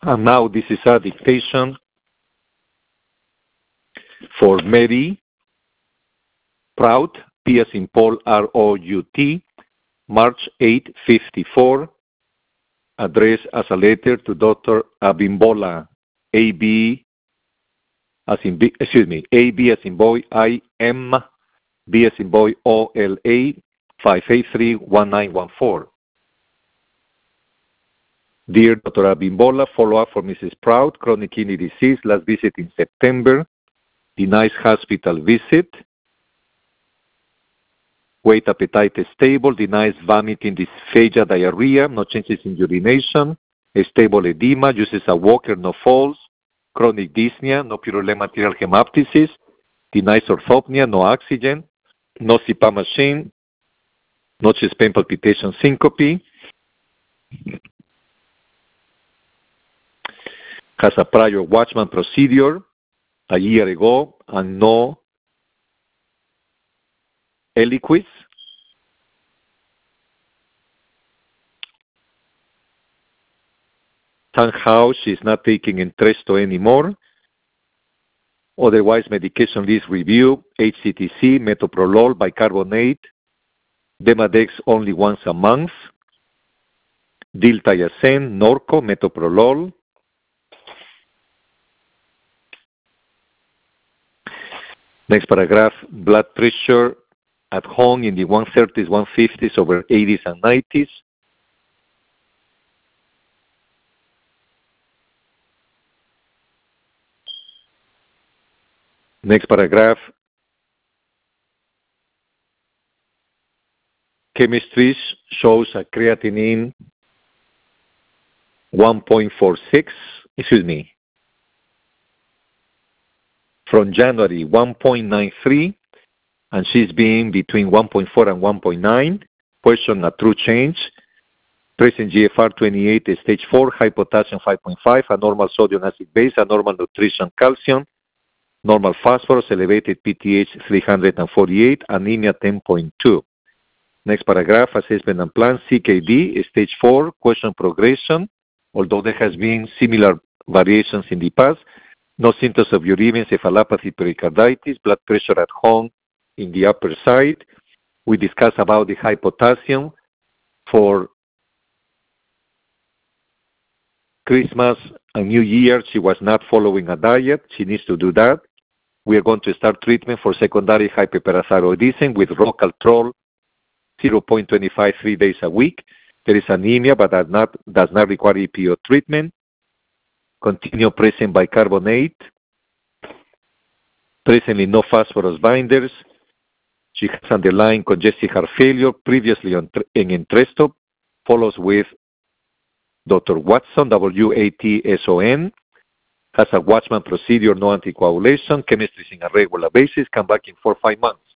And now this is a dictation for Mary Prout, P as in Paul, R-O-U-T, March 8, 54, addressed as a letter to Dr. Abimbola, A-B as in B, A-B as in boy, I-M, B as in boy, O-L-A, 583-1914. Dear Dr. Abimbola, follow-up for Mrs. Prout, chronic kidney disease, last visit in September, denies hospital visit, weight appetite is stable, denies vomiting, dysphagia, diarrhea, no changes in urination, a stable edema, uses a walker, no falls, chronic dyspnea, no purulent material hemoptysis, denies orthopnea, no oxygen, no CPAP machine, no chest pain, palpitation, syncope, has a prior Watchman procedure a year ago and no Eliquis. Somehow she's not taking Entresto anymore. Otherwise, medication list review, HCTC, metoprolol, bicarbonate, Demodex only once a month, diltiazem, Norco, metoprolol. Next paragraph, blood pressure at home in the 130s, 150s, over 80s and 90s. Next paragraph, chemistry shows a creatinine 1.46, from January 1.93, and she's been between 1.4 and 1.9. Question, a true change. Present GFR 28, stage 4, high potassium 5.5, a normal sodium acid base, a normal nutrition calcium, normal phosphorus, elevated PTH 348, anemia 10.2. Next paragraph, assessment and plan, CKD, stage 4, question progression, although there has been similar variations in the past, no symptoms of uremia, encephalopathy, pericarditis, blood pressure at home in the upper side. We discussed about the high potassium. For Christmas and New Year, she was not following a diet. She needs to do that. We are going to start treatment for secondary hyperparathyroidism with Rocaltrol 0.25 3 days a week. There is anemia, but does not require EPO treatment. Continue present bicarbonate. Presently no phosphorus binders. She has underlying congestive heart failure, previously in Entresto. Follows with Dr. Watson, W-A-T-S-O-N. Has a Watchman procedure, no anticoagulation. Chemistry in a regular basis. Come back in 4 or 5 months.